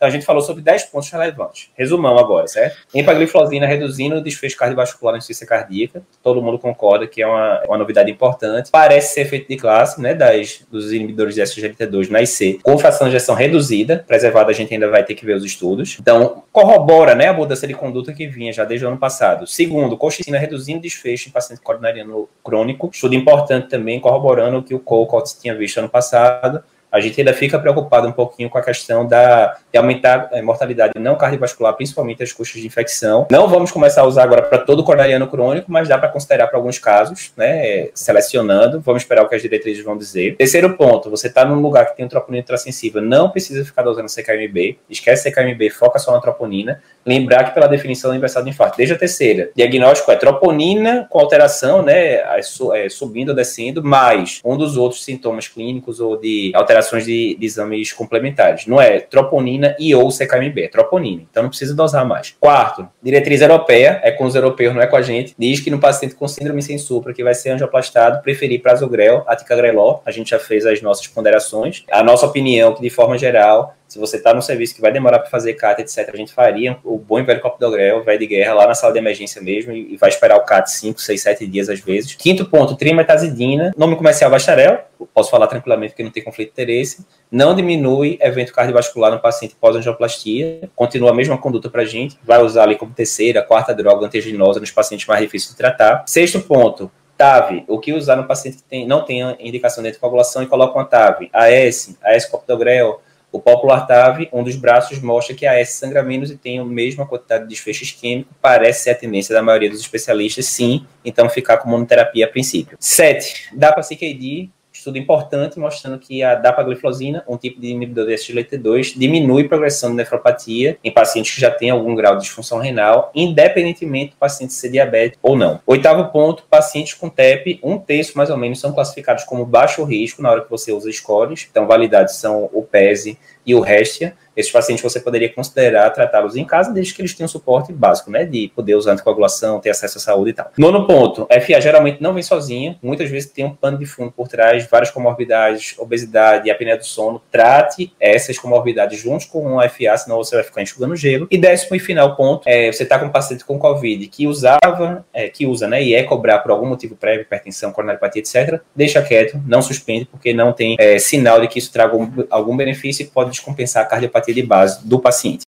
Então a gente falou sobre 10 pontos relevantes. Resumão agora, certo? Empagliflozina reduzindo o desfecho cardiovascular na insuficiência cardíaca. Todo mundo concorda que é uma novidade importante. Parece ser efeito de classe, né, dos inibidores de SGLT2 na IC, com fração de ejeção reduzida, preservada a gente ainda vai ter que ver os estudos. Então, corrobora, né, a mudança de conduta que vinha já desde o ano passado. Segundo, colchicina reduzindo desfecho em paciente coronariano crônico. Estudo importante também, corroborando o que o Colcox tinha visto ano passado. A gente ainda fica preocupado um pouquinho com a questão de aumentar a mortalidade não cardiovascular, principalmente as custas de infecção. Não vamos começar a usar agora para todo o coronariano crônico, mas dá para considerar para alguns casos, né, selecionando. Vamos esperar o que as diretrizes vão dizer. Terceiro ponto, você está num lugar que tem um troponina ultrassensível, não precisa ficar dosando CKMB, esquece CKMB, foca só na troponina. Lembrar que pela definição do aniversário do infarto, desde a terceira, diagnóstico é troponina com alteração, né, subindo ou descendo, mais um dos outros sintomas clínicos ou de alterações de exames complementares. Não é troponina e ou CKMB, é troponina. Então não precisa dosar mais. Quarto, diretriz europeia, é com os europeus, não é com a gente, diz que no paciente com síndrome sem supra, que vai ser angioplastado, preferir prasugrel a ticagrelor. A gente já fez as nossas ponderações. A nossa opinião é que, de forma geral, se você está no serviço que vai demorar para fazer CAT, etc., a gente faria o bom e velho clopidogrel, velho de guerra, lá na sala de emergência mesmo, e vai esperar o CAT 5, 6, 7 dias às vezes. Quinto ponto, trimetazidina, nome comercial Vastarel, posso falar tranquilamente porque não tem conflito de interesse, não diminui evento cardiovascular no paciente pós-angioplastia, continua a mesma conduta para a gente, vai usar ali como terceira, quarta droga antiaginosa nos pacientes mais difíceis de tratar. Sexto ponto, TAV, o que usar no paciente que não tem indicação de anticoagulação e coloca uma TAV, AS clopidogrel. O Popular TAV, um dos braços, mostra que a AS sangra menos e tem a mesma quantidade de desfecho isquêmico. Parece ser a tendência da maioria dos especialistas, sim. Então, ficar com monoterapia a princípio. 7. DAPA-CKD, estudo importante mostrando que a dapagliflozina, um tipo de inibidor de SGLT2, diminui a progressão de nefropatia em pacientes que já têm algum grau de disfunção renal, independentemente do paciente ser diabético ou não. Oitavo ponto, pacientes com TEP, 1/3 mais ou menos, são classificados como baixo risco na hora que você usa scores. Então, validados são o PESE e o Restia. Esses pacientes você poderia considerar tratá-los em casa, desde que eles tenham suporte básico, né, de poder usar anticoagulação, ter acesso à saúde e tal. Nono ponto, FA geralmente não vem sozinha, muitas vezes tem um pano de fundo por trás, várias comorbidades, obesidade e apneia do sono. Trate essas comorbidades juntos com o FA, senão você vai ficar enxugando gelo. E 10º e final ponto, você está com um paciente com Covid que usa, né, e é cobrar por algum motivo prévio, hipertensão, coronariopatia, etc., deixa quieto, não suspende, porque não tem sinal de que isso traga algum benefício e pode descompensar a cardiopatia de base do paciente.